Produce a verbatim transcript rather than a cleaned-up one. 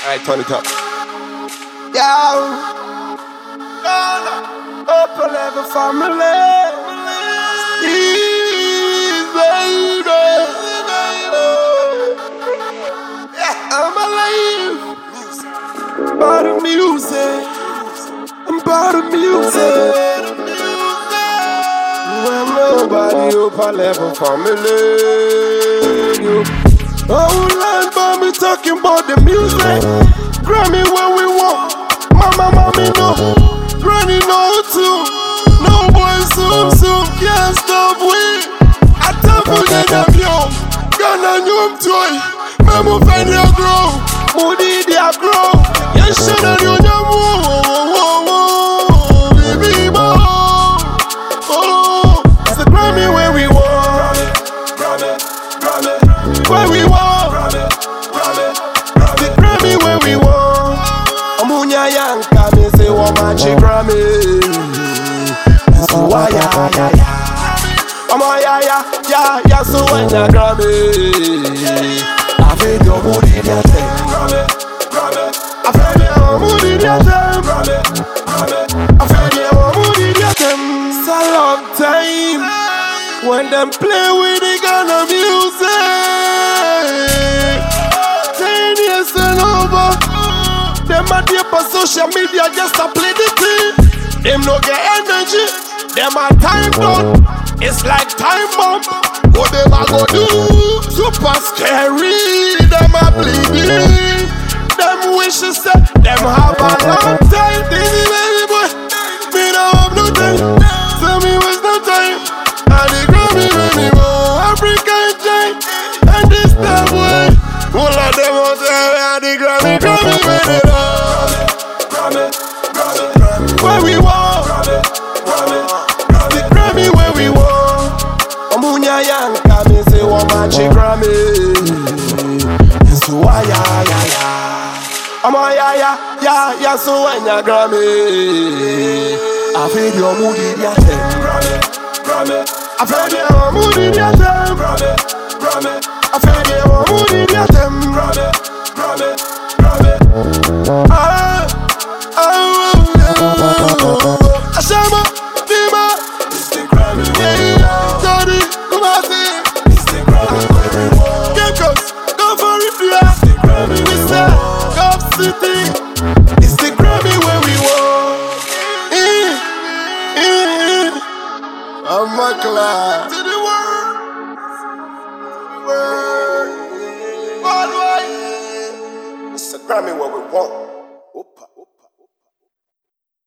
Alright, turn it up. Yo, upper level family. Steve, baby. Yeah, I'm alive. By the music. I'm by the music. When nobody upper level family. Oh, land by me talking about the music. Grammy when we want. Mama, mommy, no. Granny, no, too. No boy, soon, soon. Can't stop, we. I tell you that I'm young. Gonna new toy. Memo, find your grow. Moody, they grow. You should have known your move. Baby, oh. Oh, it's the Grammy when we want. Grammy, Grammy, Grammy. When we want. The Grammy when we want. Amunya yanka me say womachi Grammy. So why ya ya ya? Amo ya ya ya ya so when ya Grammy. I feel your mood in your thing. Grammy, Grammy. I feel your mood in your thing. Grammy, Grammy. I feel your mood in your thing. It's a long time when them play with the gun of music. Ten years and over. Them a deep on social media just to play the thing. Them no get energy. Them a time down. It's like time bomb. What them a go do? Super scary. Them a bleeding. Them wishes that them have a long time. This baby boy, me no have no time. Tell me what's no time. And the Grammy really more African giant. And this time way, all of them want to have the Grammy, Grammy, Grammy, Grammy, Grammy, Grammy. Where we want, Grammy, Grammy, the Grammy where we want. Amunya yanka me say womachi Grammy. So why ya ya ya? Amo ya ya ya ya so when ya Grammy. I feel your mood in your thing. Grammy, Grammy. I feel your mood in your thing. Grammy, Grammy. I feel your mood in your thing. Grammy, Grammy, Grammy. Ah, ah, ah. Ashama, Dima. It's the Grammy. Yeah, Daddy, come on, see. It's the Grammy. Get close, go for it, yeah. It's the Grammy. We say, Gulf City. It's the Grammy where we want. Eh, eh. I'm a class to the world. World. Worldwide. It's the Grammy where we want.